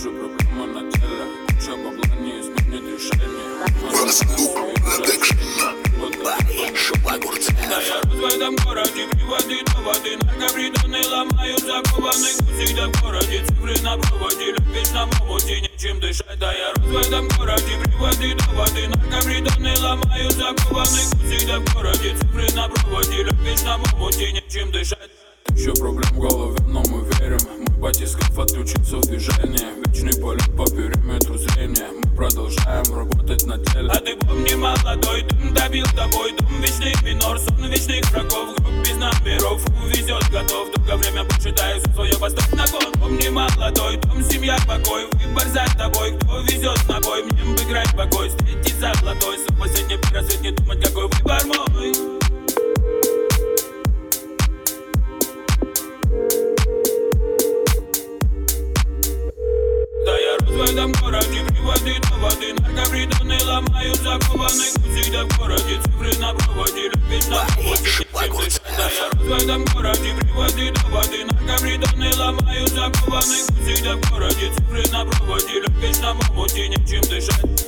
Вижу проблему на теле, куча бабла, не изменит решение. Да я рос в этом городе, приводы до воды, наркопритоны ломают закованный кусик. Да в городе цифры на проводе, любишь на мамуте, нечем дышать. Да я рос в этом городе, приводы до воды, наркопритоны ломают закованный кусик. Да в городе цифры на проводе, любишь на мамуте, нечем дышать. Еще проблем в голове, но мы верим. Мой батискаф отключился в движении. Вечный полет по периметру зрения. Мы продолжаем работать на теле. А ты помни, молодой, дым добил тобой дом. Вечный минор, сон вечных врагов. Групп без номеров, увезет готов. Только время посчитаю, свое поставь на кон. Помни, молодой, дом, семья, покой. Выбор за тобой, кто везет с набой. Мне бы играть покой, встретить золотой. С последний рассвет, не думать, какой выбор мой. В этом городе приводы до воды, наркопритоны ломают закованный кусик. Да в городе цифры на проводе, любишь на мамуте, нечем дышать. Да я рос в этом городе, приводы до воды, наркопритоны ломают закованный кусик. Да в городе цифры на проводе, любишь на мамуте, нечем дышать.